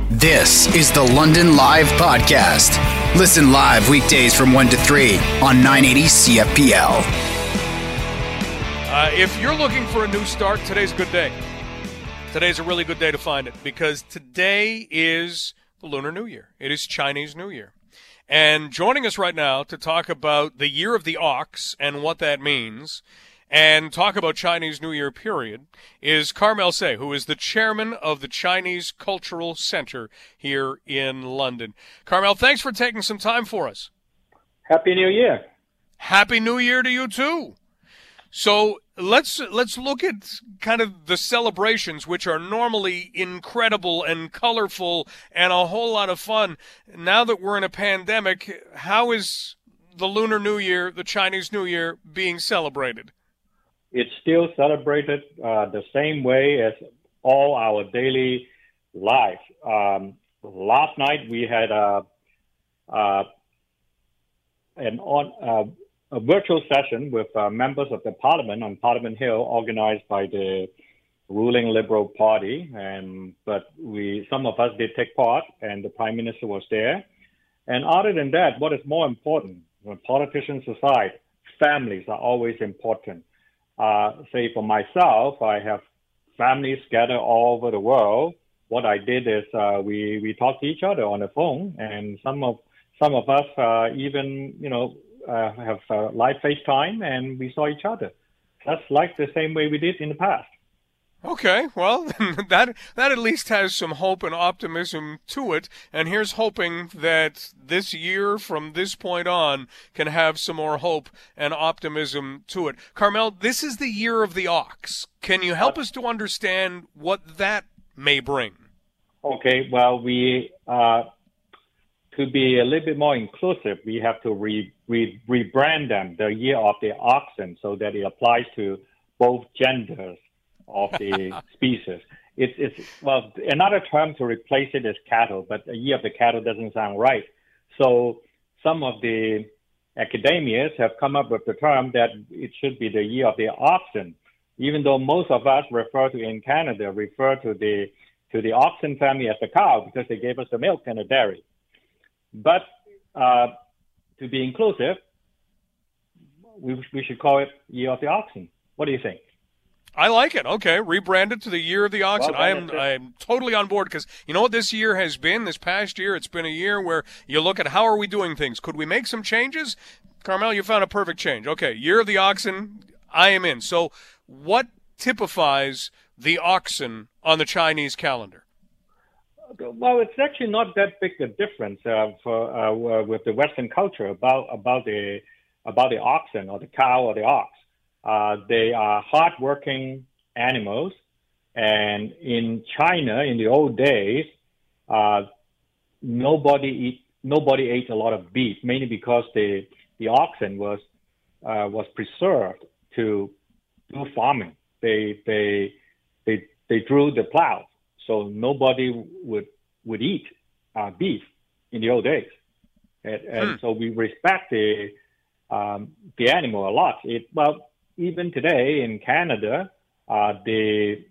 This is the London Live Podcast. Listen live weekdays from 1 to 3 on 980 CFPL. If you're looking for a new start, today's a good day. Today's a really good day to find it because today is the Lunar New Year. It is Chinese New Year. And joining us right now to talk about the Year of the Ox and what that means and talk about Chinese New Year, period, is Carmel Say, who is the chairman of the Chinese Cultural Center here in London. Carmel, thanks for taking some time for us. Happy New Year. Happy New Year to you, too. So let's look at kind of the celebrations, which are normally incredible and colorful and a whole lot of fun. Now that we're in a pandemic, how is the Lunar New Year, the Chinese New Year, being celebrated? It's still celebrated the same way as all our daily life. Last night we had a virtual session with members of the Parliament on Parliament Hill, organized by the ruling Liberal Party. But some of us did take part, and the Prime Minister was there. And other than that, what is more important, when politicians aside, families are always important. Say for myself, I have families scattered all over the world. What I did is we talked to each other on the phone, and some of us even have live FaceTime, and we saw each other. That's like the same way we did in the past. Okay, well, that at least has some hope and optimism to it, and here's hoping that this year from this point on can have some more hope and optimism to it. Carmel, this is the Year of the Ox. Can you help us to understand what that may bring? Okay, well, to be a little bit more inclusive, we have to rebrand them, the Year of the Oxen, so that it applies to both genders of the species. It's another term to replace it is cattle, but a Year of the Cattle doesn't sound right. So some of the academians have come up with the term that it should be the Year of the Oxen, even though most of us refer to the oxen family as the cow because they gave us the milk and the dairy. But to be inclusive, we should call it Year of the Oxen. What do you think? I like it. Okay, rebrand it to the Year of the Oxen. Well, I'm totally on board because you know what this year has been, this past year? It's been a year where you look at how are we doing things. Could we make some changes? Carmel, you found a perfect change. Okay, Year of the Oxen, I am in. So what typifies the oxen on the Chinese calendar? Well, it's actually not that big a difference with the Western culture about the oxen or the cow or the ox. They are hardworking animals, and in China, in the old days, nobody ate a lot of beef, mainly because the oxen was preserved to do farming. They drew the plow, so nobody would eat beef in the old days, and so we respect the animal a lot. Even today in Canada, the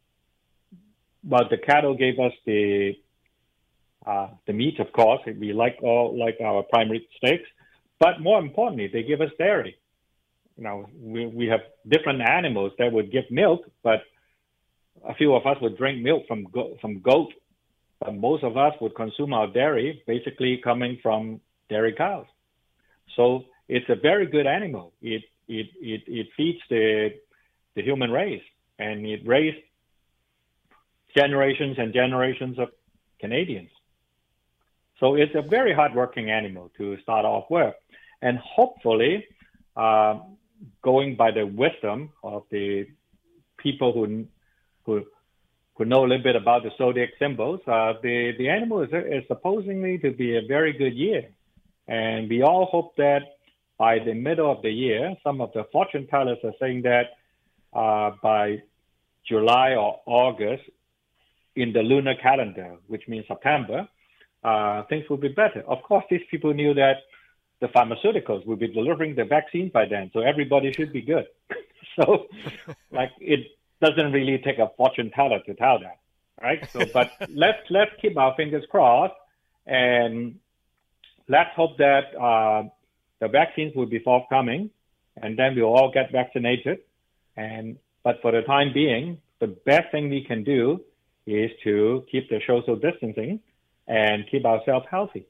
cattle gave us the meat, of course. We like our primary steaks, but more importantly, they give us dairy. We have different animals that would give milk, but a few of us would drink milk from goat, but most of us would consume our dairy, basically coming from dairy cows. So it's a very good animal. It feeds the human race, and it raised generations and generations of Canadians. So it's a very hardworking animal to start off with, and hopefully, going by the wisdom of the people who know a little bit about the zodiac symbols, the animal is supposedly to be a very good year, and we all hope that by the middle of the year, some of the fortune tellers are saying that by July or August in the lunar calendar, which means September, things will be better. Of course, these people knew that the pharmaceuticals will be delivering the vaccine by then, so everybody should be good. So, it doesn't really take a fortune teller to tell that. right? So, but let's keep our fingers crossed, and let's hope that the vaccines will be forthcoming, and then we'll all get vaccinated. But for the time being, the best thing we can do is to keep the social distancing and keep ourselves healthy.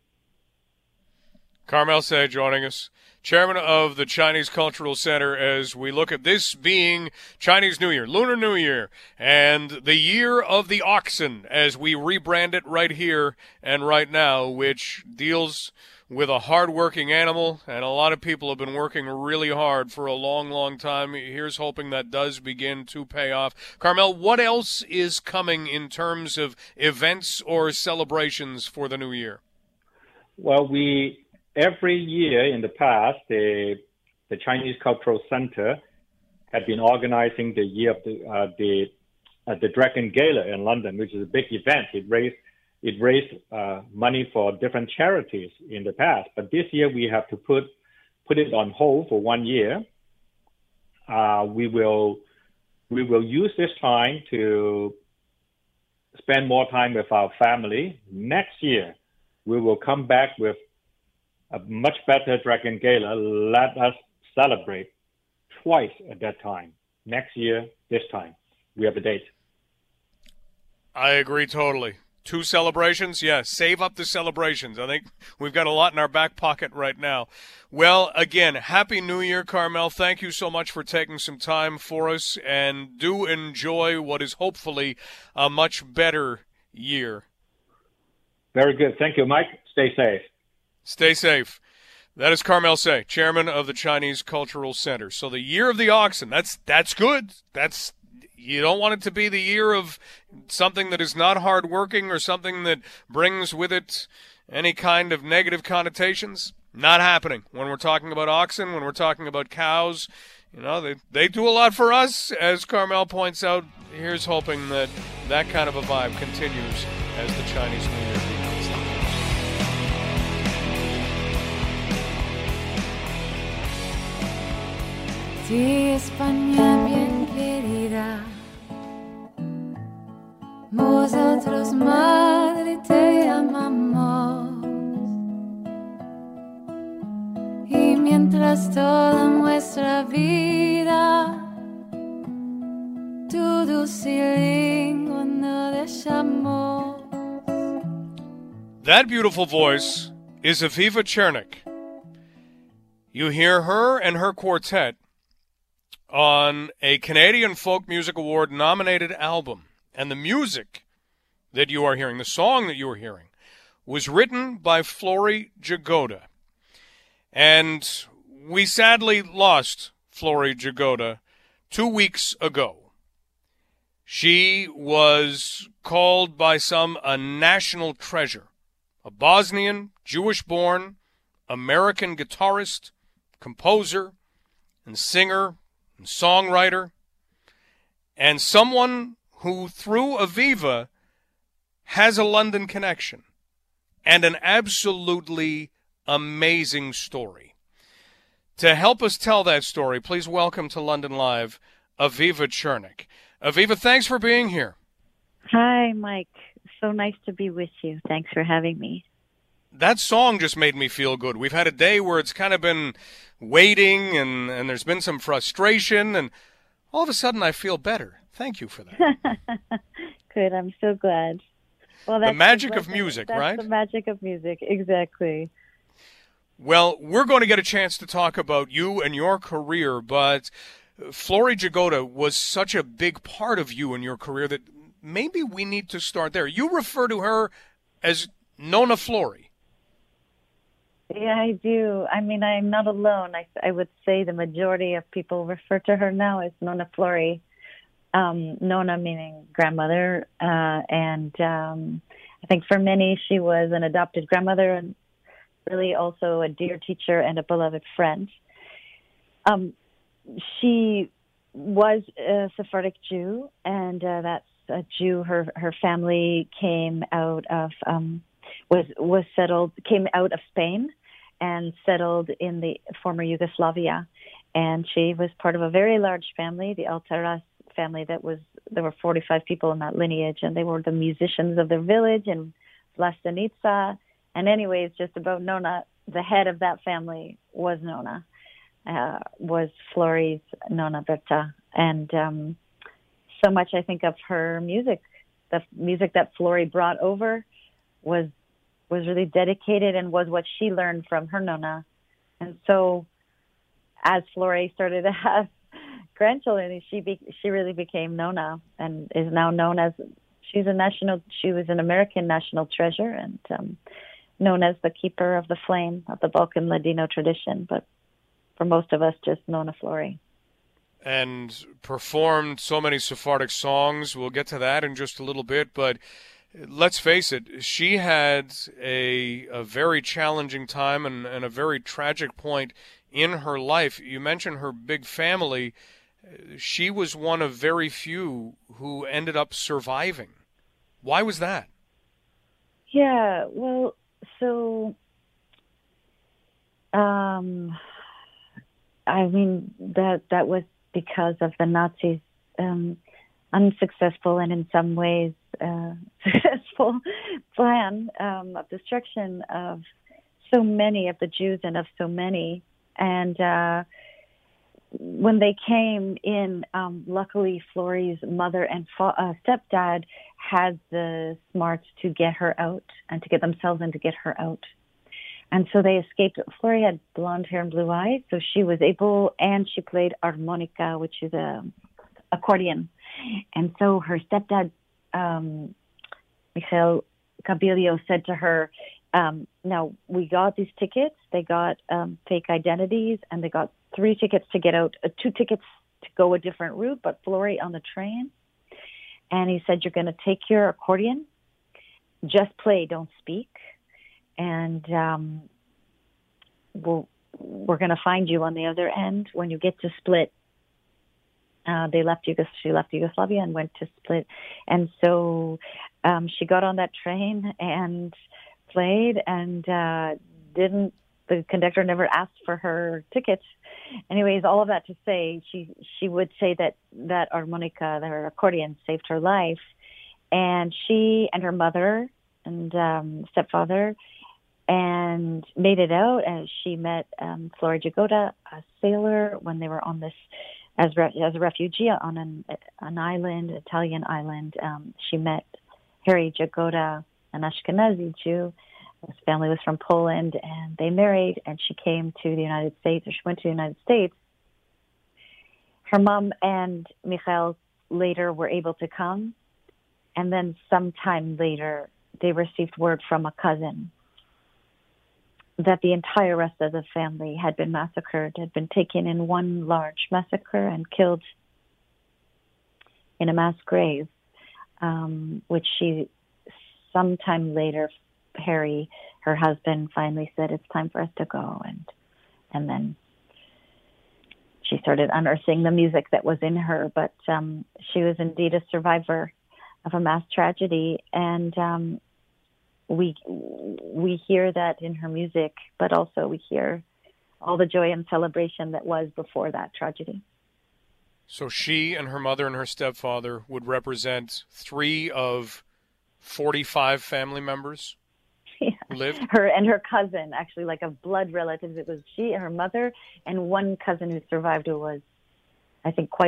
Carmel Tse joining us, chairman of the Chinese Cultural Center, as we look at this being Chinese New Year, Lunar New Year, and the Year of the Oxen, as we rebrand it right here and right now, which deals with a hard-working animal, and a lot of people have been working really hard for a long, long time. Here's hoping that does begin to pay off. Carmel, what else is coming in terms of events or celebrations for the new year? Well, every year in the past, the Chinese Cultural Center had been organizing the year of the Dragon Gala in London, which is a big event. It raised money for different charities in the past, but this year we have to put it on hold for 1 year. We will use this time to spend more time with our family. Next year, we will come back with a much better Dragon Gala. Let us celebrate twice at that time. Next year, this time. We have a date. I agree totally. 2 celebrations? Yeah, save up the celebrations. I think we've got a lot in our back pocket right now. Well, again, Happy New Year, Carmel. Thank you so much for taking some time for us, and do enjoy what is hopefully a much better year. Very good. Thank you, Mike. Stay safe. Stay safe. That is Carmel Tse, chairman of the Chinese Cultural Center. So the Year of the Oxen, that's good. You don't want it to be the year of something that is not hardworking or something that brings with it any kind of negative connotations. Not happening. When we're talking about oxen, when we're talking about cows, they do a lot for us. As Carmel points out, here's hoping that that kind of a vibe continues as the Chinese New Year begins. Sí, España bien querida, nosotros madre te amamos, y mientras toda nuestra vida tu dulce lengua no dejamos. That beautiful voice is Aviva Chernik. You hear her and her quartet on a Canadian Folk Music Award nominated album. And the music that you are hearing, the song that you are hearing, was written by Flori Jagoda. And we sadly lost Flori Jagoda 2 weeks ago. She was called by some a national treasure, a Bosnian, Jewish-born, American guitarist, composer, and singer, and songwriter, and someone who, through Aviva, has a London connection and an absolutely amazing story. To help us tell that story, please welcome to London Live, Aviva Chernik. Aviva, thanks for being here. Hi, Mike. So nice to be with you. Thanks for having me. That song just made me feel good. We've had a day where it's kind of been waiting and there's been some frustration, and all of a sudden I feel better. Thank you for that. Good. I'm so glad. Well, that's the magic of music, right? That's the magic of music. Exactly. Well, we're going to get a chance to talk about you and your career, but Flori Jagoda was such a big part of you and your career that maybe we need to start there. You refer to her as Nona Flori. Yeah, I do. I mean, I'm not alone. I would say the majority of people refer to her now as Nona Flori. Nona meaning grandmother. And I think for many, she was an adopted grandmother and really also a dear teacher and a beloved friend. She was a Sephardic Jew, and that's a Jew. Her family came out of came out of Spain and settled in the former Yugoslavia. And she was part of a very large family, the Altaras family there were 45 people in that lineage, and they were the musicians of their village in Vlastenica. And anyways, just about Nona, the head of that family was Nona, was Flori's Nona Berta. And so much I think of her music, the music that Flori brought over was really dedicated and was what she learned from her Nona. And so as Flori started to have grandchildren, she really became Nona and is now known as, she was an American national treasure and known as the keeper of the flame of the Balkan Ladino tradition, but for most of us, just Nona Flori. And performed so many Sephardic songs. We'll get to that in just a little bit, but let's face it, she had a very challenging time and a very tragic point in her life. You mentioned her big family. She was one of very few who ended up surviving. Why was that? Yeah, well, so, I mean, that was because of the Nazis' unsuccessful and in some ways successful plan of destruction of so many of the Jews and of so many. And when they came in, luckily Flori's mother and stepdad had the smarts to get her out and to get themselves and to get her out. And so they escaped. Flori had blonde hair and blue eyes, so she was able, and she played armonica, which is a accordion. And so her stepdad, Michael Cabilio, said to her, now, we got these tickets. They got fake identities, and they got 3 tickets to get out, 2 tickets to go a different route, but Flori on the train. And he said, you're going to take your accordion, just play, don't speak. And we're going to find you on the other end. When you get to Split, she left Yugoslavia and went to Split. And so she got on that train and played, and the conductor never asked for her ticket. Anyways, all of that to say, she would say that harmonica, her accordion, saved her life. And she and her mother and stepfather and made it out. And she met Flori Jagoda, a sailor, when they were on this as a refugee on an island, Italian island. She met Harry Jagoda, an Ashkenazi Jew. His family was from Poland, and they married, and she came to the United States, or she went to the United States. Her mom and Michael later were able to come, and then sometime later, they received word from a cousin that the entire rest of the family had been massacred, had been taken in one large massacre and killed in a mass grave, which she, sometime later, Harry, her husband, finally said, it's time for us to go. And then she started unearthing the music that was in her. But she was indeed a survivor of a mass tragedy. And we hear that in her music, but also we hear all the joy and celebration that was before that tragedy. So she and her mother and her stepfather would represent 3 of 45 family members? Yeah. Who lived? Her and her cousin, actually, like a blood relative. It was she and her mother and one cousin who survived, who was, I think, I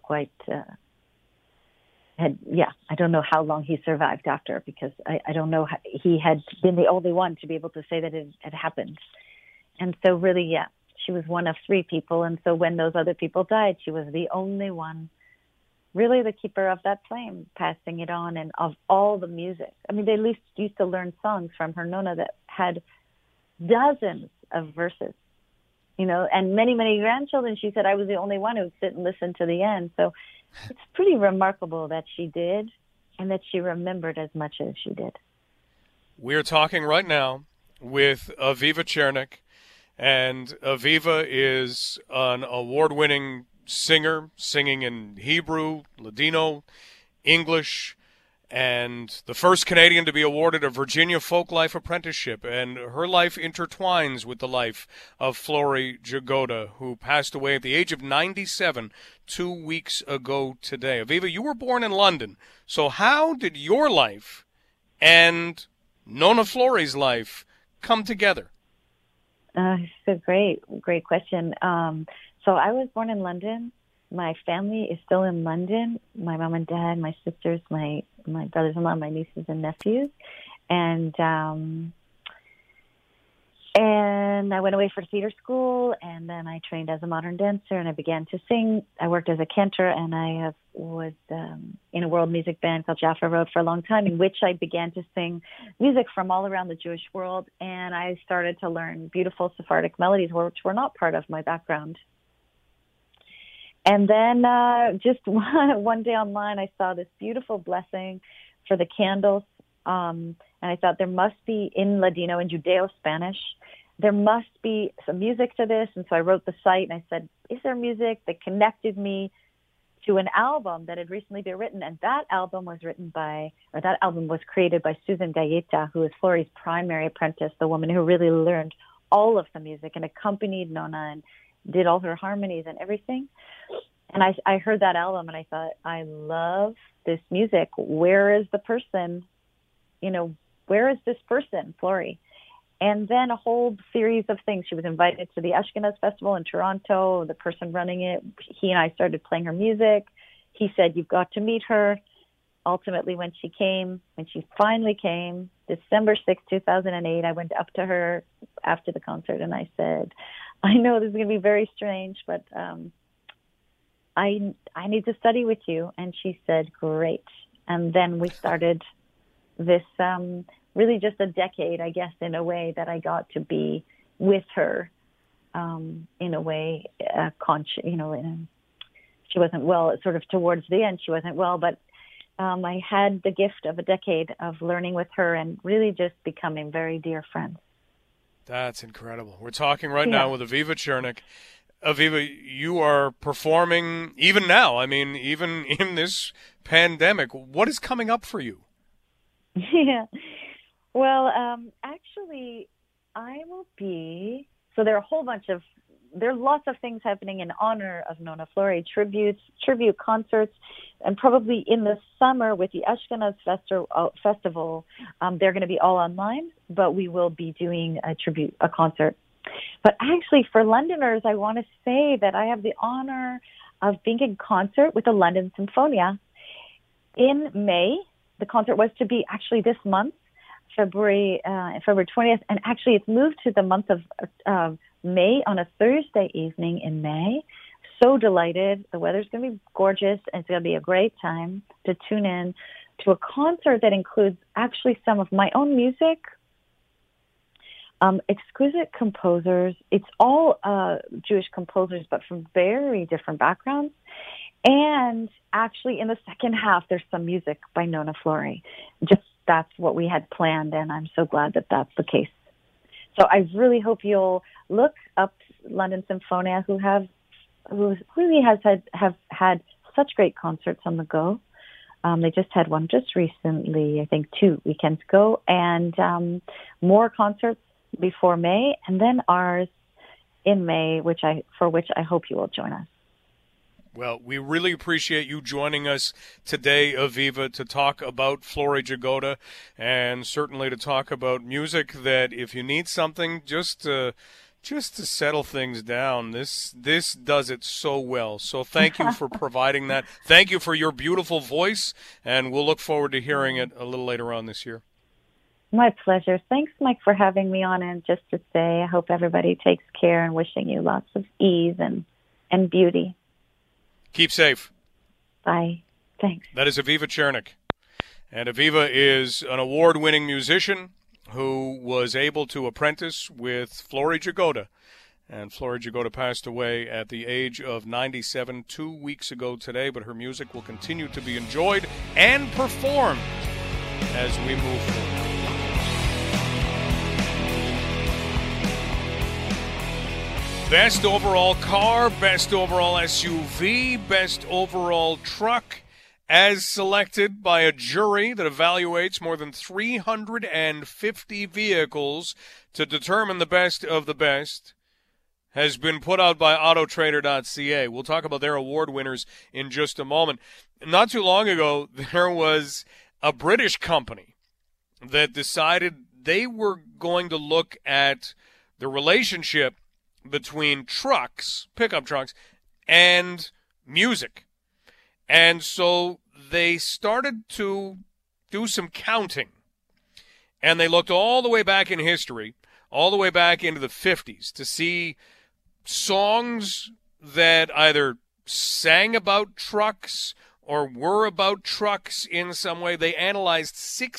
don't know how long he survived after, because I don't know how, he had been the only one to be able to say that it had happened. And so really, yeah, she was one of 3 people. And so when those other people died, she was the only one, really the keeper of that flame, passing it on, and of all the music. I mean, they at least used to learn songs from her Nona that had dozens of verses, and many, many grandchildren. She said, I was the only one who would sit and listen to the end. So it's pretty remarkable that she did, and that she remembered as much as she did. We're talking right now with Aviva Chernik, and Aviva is an award-winning singer, singing in Hebrew, Ladino, English, and the first Canadian to be awarded a Virginia Folklife Apprenticeship. And her life intertwines with the life of Florrie Jagoda, who passed away at the age of 97 2 weeks ago today. Aviva, you were born in London. So how did your life and Nona Florrie's life come together? It's a great question. So I was born in London. My family is still in London. My mom and dad, my sisters, my brothers-in-law, my nieces and nephews. And I went away for theater school, and then I trained as a modern dancer, and I began to sing. I worked as a cantor, and I was in a world music band called Jaffa Road for a long time, in which I began to sing music from all around the Jewish world, and I started to learn beautiful Sephardic melodies, which were not part of my background. And then just one day online, I saw this beautiful blessing for the candles, and I thought there must be, in Ladino and Judeo-Spanish, there must be some music to this. And so I wrote the site, and I said, is there music that connected me to an album that had recently been written? And that album was created by Susan Galleta, who is Florrie's primary apprentice, the woman who really learned all of the music and accompanied Nona and did all her harmonies and everything. And I heard that album, and I thought, I love this music. Where is the person? Where is this person, Florrie? And then a whole series of things. She was invited to the Ashkenaz Festival in Toronto. The person running it, he and I started playing her music. He said, you've got to meet her. Ultimately, when she finally came, December 6, 2008, I went up to her after the concert, and I said, I know this is going to be very strange, but I need to study with you. And she said, great. And then we started this really just a decade, I guess, in a way, that I got to be with her in a way, she wasn't well, sort of towards the end, she wasn't well, but I had the gift of a decade of learning with her and really just becoming very dear friends. That's incredible. We're talking right now with Aviva Chernik. Aviva, you are performing even now. I mean, even in this pandemic. What is coming up for you? Yeah. Well, actually, I will be... So there are lots of things happening in honor of Nona Florrie, tribute concerts, and probably in the summer with the Ashkenaz Festival, they're going to be all online, but we will be doing a concert. But actually, for Londoners, I want to say that I have the honor of being in concert with the London Sinfonia in May. The concert was to be actually this month, February 20th, and actually it's moved to the month of May on a Thursday evening in May. So delighted. The weather's going to be gorgeous, and it's going to be a great time to tune in to a concert that includes actually some of my own music, exquisite composers. It's all Jewish composers, but from very different backgrounds. And actually, in the second half, there's some music by Nona Florrie. Just that's what we had planned, and I'm so glad that that's the case. So I really hope you'll look up London Sinfonia, who really have had such great concerts on the go. They just had one just recently, I think 2 weekends ago, and more concerts before May, and then ours in May, for which I hope you will join us. Well, we really appreciate you joining us today, Aviva, to talk about Florrie Jagoda, and certainly to talk about music that, if you need something just to settle things down, this does it so well. So thank you for providing that. Thank you for your beautiful voice, and we'll look forward to hearing it a little later on this year. My pleasure. Thanks, Mike, for having me on. And just to say, I hope everybody takes care, and wishing you lots of ease and beauty. Keep safe. Bye. Thanks. That is Aviva Chernik. And Aviva is an award-winning musician who was able to apprentice with Florrie Jagoda. And Florrie Jagoda passed away at the age of 97 2 weeks ago today, but her music will continue to be enjoyed and performed as we move forward. Best overall car, best overall SUV, best overall truck, as selected by a jury that evaluates more than 350 vehicles to determine the best of the best, has been put out by Autotrader.ca. We'll talk about their award winners in just a moment. Not too long ago, there was a British company that decided they were going to look at the relationship between trucks, pickup trucks, and music. And so they started to do some counting. And they looked all the way back in history, all the way back into the 50s, to see songs that either sang about trucks or were about trucks in some way. They analyzed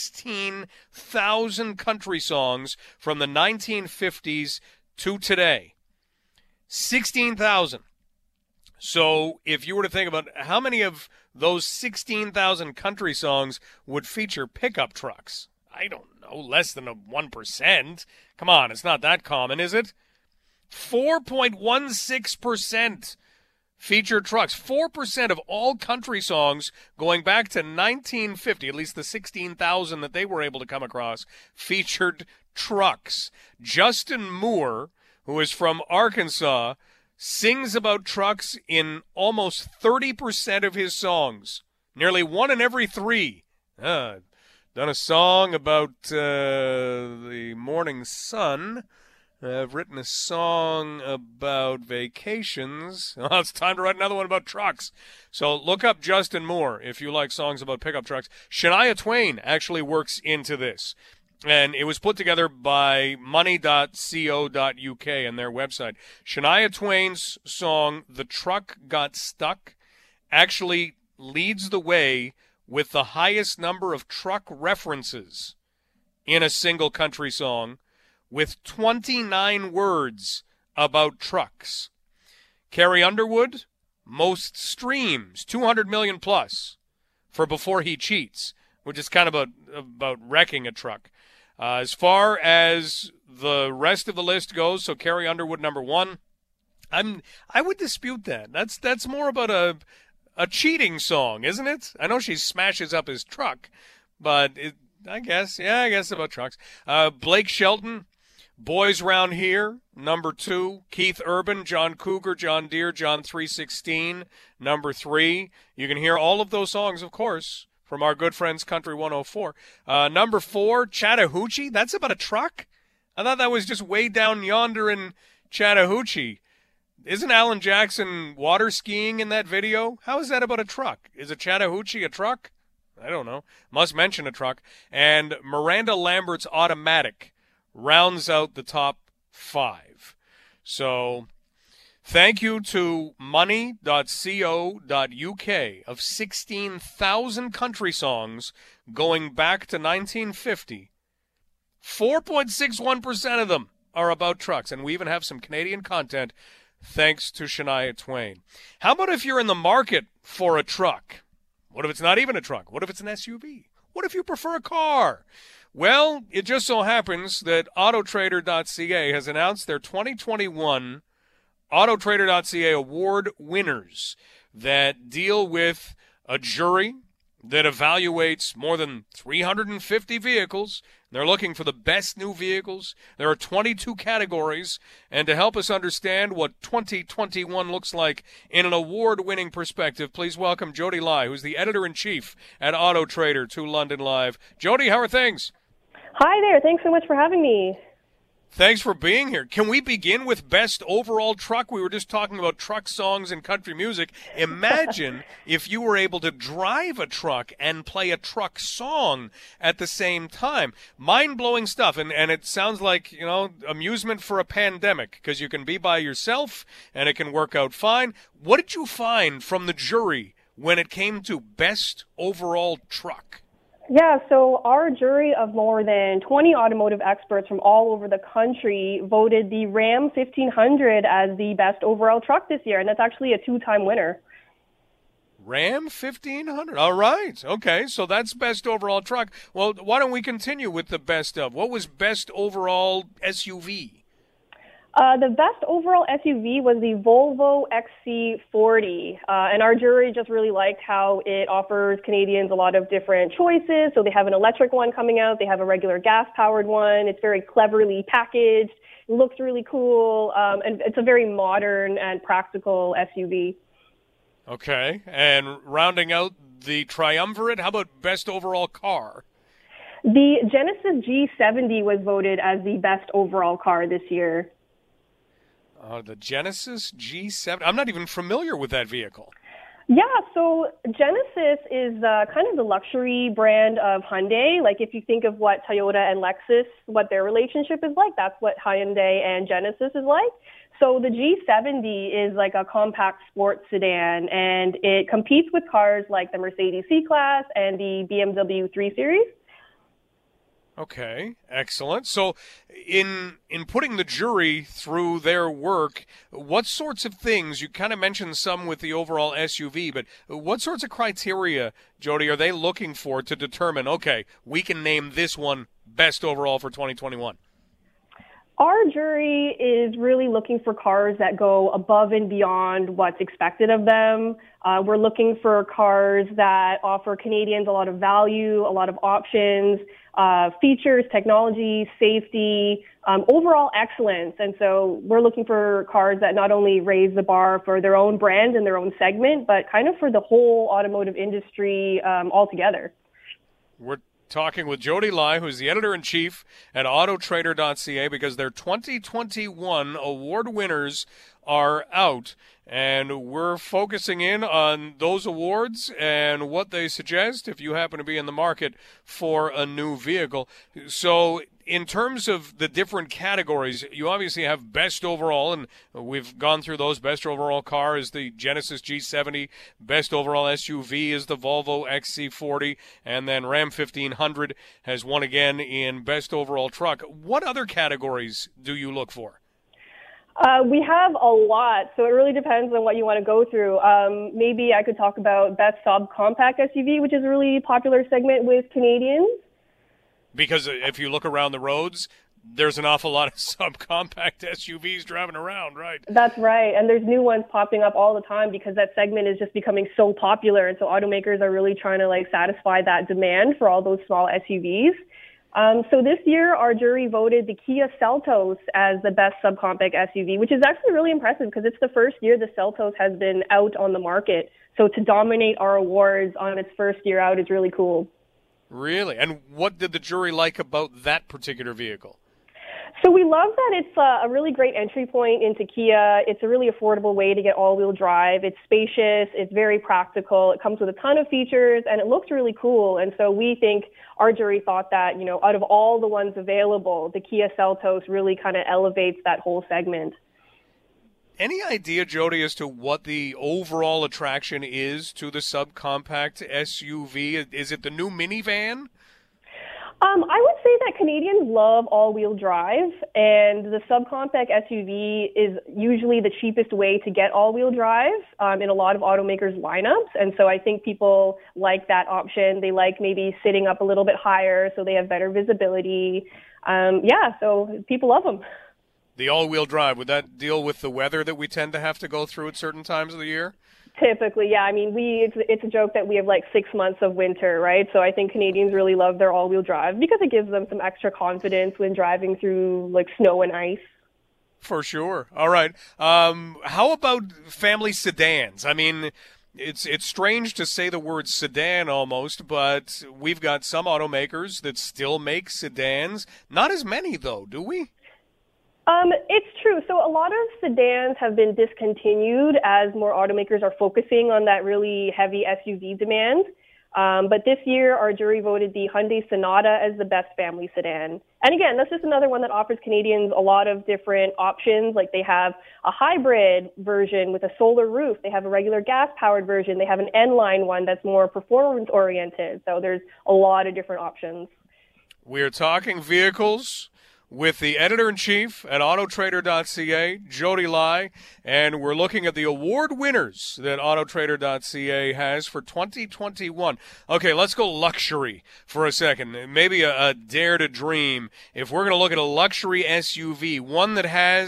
16,000 country songs from the 1950s to today. 16,000. So if you were to think about how many of those 16,000 country songs would feature pickup trucks, I don't know, less than 1%. Come on, it's not that common, is it? 4.16% feature trucks. 4% of all country songs going back to 1950, at least the 16,000 that they were able to come across, featured trucks. Justin Moore, who is from Arkansas, sings about trucks in almost 30% of his songs. Nearly one in every three. Done a song about the morning sun. I've written a song about vacations. Oh, it's time to write another one about trucks. So look up Justin Moore if you like songs about pickup trucks. Shania Twain actually works into this. And it was put together by money.co.uk and their website. Shania Twain's song, The Truck Got Stuck, actually leads the way with the highest number of truck references in a single country song, with 29 words about trucks. Carrie Underwood, most streams, 200 million plus, for Before He Cheats, which is kind of about wrecking a truck. As far as the rest of the list goes, so Carrie Underwood, number one. I would dispute that. That's more about a cheating song, isn't it? I know she smashes up his truck, but I guess about trucks. Blake Shelton, Boys Round Here, number two. Keith Urban, John Cougar, John Deere, John 316, number three. You can hear all of those songs, of course, from our good friends Country 104. Number four, Chattahoochee. That's about a truck? I thought that was just way down yonder in Chattahoochee. Isn't Alan Jackson water skiing in that video? How is that about a truck? Is a Chattahoochee a truck? I don't know. Must mention a truck. And Miranda Lambert's Automatic rounds out the top five. So thank you to money.co.uk of 16,000 country songs going back to 1950. 4.61% of them are about trucks, and we even have some Canadian content thanks to Shania Twain. How about if you're in the market for a truck? What if it's not even a truck? What if it's an SUV? What if you prefer a car? Well, it just so happens that Autotrader.ca has announced their 2021 Autotrader.ca award winners that deal with a jury that evaluates more than 350 vehicles. They're looking for the best new vehicles. There are 22 categories. And to help us understand what 2021 looks like in an award-winning perspective, please welcome Jody Lai, who's the editor-in-chief at Autotrader, to London Live. Jody, how are things? Hi there. Thanks so much for having me. Thanks for being here. Can we begin with best overall truck? We were just talking about truck songs and country music. Imagine if you were able to drive a truck and play a truck song at the same time. Mind-blowing stuff. And it sounds like, amusement for a pandemic, because you can be by yourself and it can work out fine. What did you find from the jury when it came to best overall truck? Yeah, so our jury of more than 20 automotive experts from all over the country voted the Ram 1500 as the best overall truck this year, and that's actually a two-time winner. Ram 1500. All right. Okay, so that's best overall truck. Well, why don't we continue with the best of? What was best overall SUV? The best overall SUV was the Volvo XC40, and our jury just really liked how it offers Canadians a lot of different choices. So they have an electric one coming out, they have a regular gas-powered one. It's very cleverly packaged, it looks really cool, and it's a very modern and practical SUV. Okay, and rounding out the triumvirate, how about best overall car? The Genesis G70 was voted as the best overall car this year. The Genesis G70. I'm not even familiar with that vehicle. Yeah, so Genesis is kind of the luxury brand of Hyundai. Like if you think of what Toyota and Lexus, what their relationship is like, that's what Hyundai and Genesis is like. So the G70 is like a compact sports sedan, and it competes with cars like the Mercedes C-Class and the BMW 3 Series. Okay, excellent. So in putting the jury through their work, what sorts of things, you kind of mentioned some with the overall SUV, but what sorts of criteria, Jody, are they looking for to determine, okay, we can name this one best overall for 2021? Our jury is really looking for cars that go above and beyond what's expected of them. We're looking for cars that offer Canadians a lot of value, a lot of options, features, technology, safety, overall excellence. And so we're looking for cars that not only raise the bar for their own brand and their own segment, but kind of for the whole automotive industry altogether. We're talking with Jody Lai, who's the editor-in-chief at Autotrader.ca, because their 2021 award winners are out, and we're focusing in on those awards and what they suggest if you happen to be in the market for a new vehicle. So in terms of the different categories, you obviously have best overall, and we've gone through those. Best overall car is the Genesis G70. Best overall SUV is the Volvo XC40. And then Ram 1500 has won again in best overall truck. What other categories do you look for? We have a lot, so it really depends on what you want to go through. Maybe I could talk about best subcompact SUV, which is a really popular segment with Canadians. Because if you look around the roads, there's an awful lot of subcompact SUVs driving around, right? That's right, and there's new ones popping up all the time because that segment is just becoming so popular, and so automakers are really trying to satisfy that demand for all those small SUVs. So this year, our jury voted the Kia Seltos as the best subcompact SUV, which is actually really impressive because it's the first year the Seltos has been out on the market. So to dominate our awards on its first year out is really cool. Really? And what did the jury like about that particular vehicle? So we love that it's a really great entry point into Kia. It's a really affordable way to get all-wheel drive. It's spacious. It's very practical. It comes with a ton of features, and it looks really cool. And so we think our jury thought that, out of all the ones available, the Kia Seltos really kind of elevates that whole segment. Any idea, Jody, as to what the overall attraction is to the subcompact SUV? Is it the new minivan? I would say that Canadians love all-wheel drive, and the subcompact SUV is usually the cheapest way to get all-wheel drive in a lot of automakers' lineups. And so I think people like that option. They like maybe sitting up a little bit higher so they have better visibility. So people love them. The all-wheel drive, would that deal with the weather that we tend to have to go through at certain times of the year? Typically, yeah. I mean, it's a joke that we have 6 months of winter, right? So I think Canadians really love their all-wheel drive because it gives them some extra confidence when driving through snow and ice. For sure. All right. How about family sedans? I mean, it's strange to say the word sedan almost, but we've got some automakers that still make sedans. Not as many, though, do we? It's true. So a lot of sedans have been discontinued as more automakers are focusing on that really heavy SUV demand. But this year, our jury voted the Hyundai Sonata as the best family sedan. And again, that's just another one that offers Canadians a lot of different options. They have a hybrid version with a solar roof. They have a regular gas-powered version. They have an N-line one that's more performance-oriented. So there's a lot of different options. We're talking vehicles with the editor-in-chief at Autotrader.ca, Jody Lai, and we're looking at the award winners that Autotrader.ca has for 2021. Okay, let's go luxury for a second. Maybe a dare to dream. If we're going to look at a luxury SUV, one that has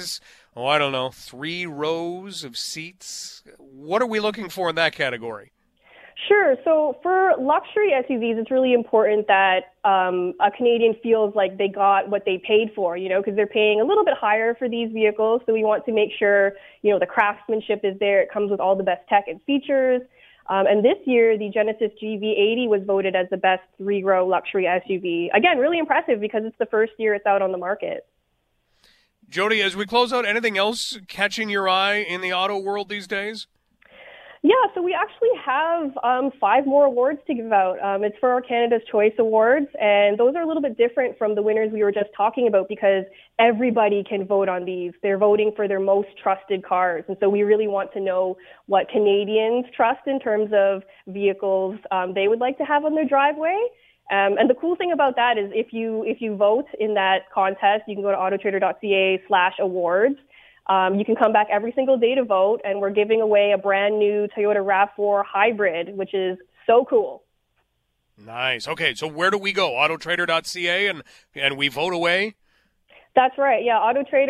I don't know, 3 rows of seats? What are we looking for in that category? Sure. So for luxury SUVs, it's really important that a Canadian feels like they got what they paid for, because they're paying a little bit higher for these vehicles. So we want to make sure, the craftsmanship is there. It comes with all the best tech and features. And this year, the Genesis GV80 was voted as the best 3-row luxury SUV. Again, really impressive because it's the first year it's out on the market. Jody, as we close out, anything else catching your eye in the auto world these days? Yeah, so we actually have 5 more awards to give out. It's for our Canada's Choice Awards, and those are a little bit different from the winners we were just talking about because everybody can vote on these. They're voting for their most trusted cars, and so we really want to know what Canadians trust in terms of vehicles they would like to have on their driveway. And the cool thing about that is if you vote in that contest, you can go to autotrader.ca/awards. You can come back every single day to vote, and we're giving away a brand new Toyota RAV4 hybrid, which is so cool. Nice. Okay, so where do we go? Autotrader.ca and we vote away? That's right. Yeah,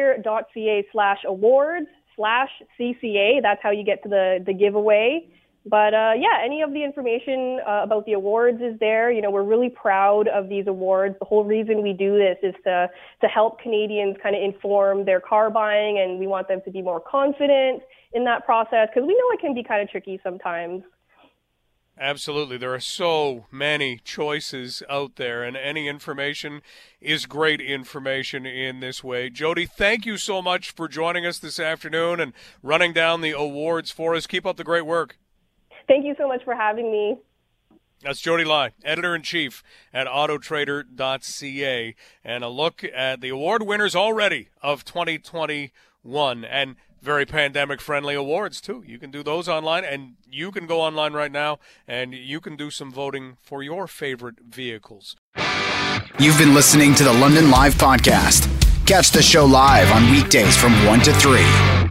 autotrader.ca/awards/CCA. That's how you get to the giveaway. But any of the information about the awards is there. We're really proud of these awards. The whole reason we do this is to help Canadians kind of inform their car buying, and we want them to be more confident in that process because we know it can be kind of tricky sometimes. Absolutely. There are so many choices out there, and any information is great information in this way. Jody, thank you so much for joining us this afternoon and running down the awards for us. Keep up the great work. Thank you so much for having me. That's Jody Lai, Editor-in-Chief at Autotrader.ca, and a look at the award winners already of 2021, and very pandemic-friendly awards, too. You can do those online, and you can go online right now, and you can do some voting for your favorite vehicles. You've been listening to the London Live Podcast. Catch the show live on weekdays from 1 to 3.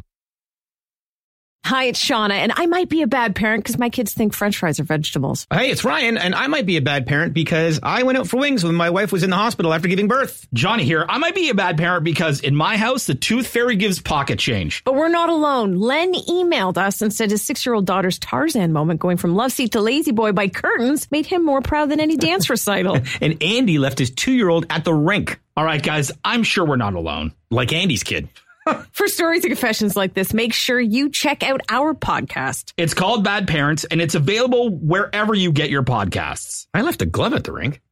Hi, it's Shauna, and I might be a bad parent because my kids think French fries are vegetables. Hey, it's Ryan, and I might be a bad parent because I went out for wings when my wife was in the hospital after giving birth. Johnny here. I might be a bad parent because in my house, the tooth fairy gives pocket change. But we're not alone. Len emailed us and said his 6-year-old daughter's Tarzan moment going from love seat to lazy boy by curtains made him more proud than any dance recital. And Andy left his 2-year-old at the rink. All right, guys, I'm sure we're not alone. Like Andy's kid. For stories and confessions like this, make sure you check out our podcast. It's called Bad Parents, and it's available wherever you get your podcasts. I left a glove at the rink.